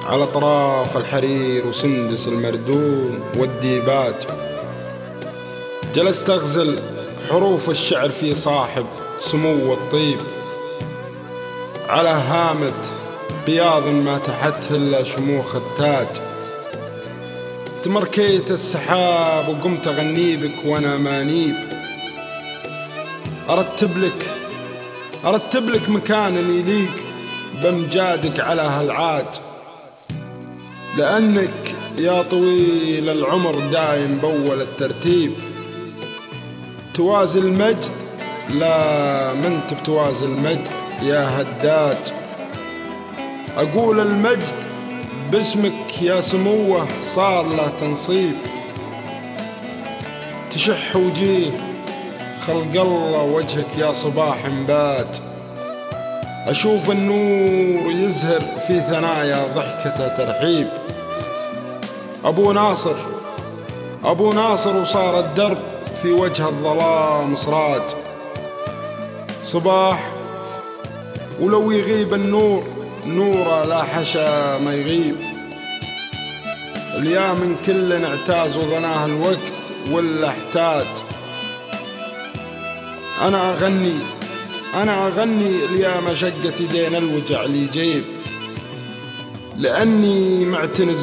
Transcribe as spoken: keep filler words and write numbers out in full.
على طراف الحرير وسندس المردوم والديباج. جلست أغزل حروف الشعر في صاحب سمو الطيب، على هامة بياض ما تحته إلا شموخ التاج. تمركيت السحاب وقمت أغني بك وأنا مانيب، أرتب لك أرتب لك مكان يليق بامجادك على هالعاج، لأنك يا طويل العمر دايم بول الترتيب. توازي المجد لا ما انت بتوازي المجد يا هداج. أقول المجد باسمك يا سموه صار له تنصيب. تشح وجيه خلق الله وجهك يا صباح مباج. أشوف النور يزهر في ثنايا ضحكته ترحيب. أبو ناصر أبو ناصر وصار الدرب في وجه الظلام سراج. صباح ولو يغيب النور نوره لا حشا ما يغيب. اليا من كل اعتاز وظناه الوقت ولا احتاج. أنا أغني أنا أغني اليا مشقة دين الوجع لي جيب، لأني معتنز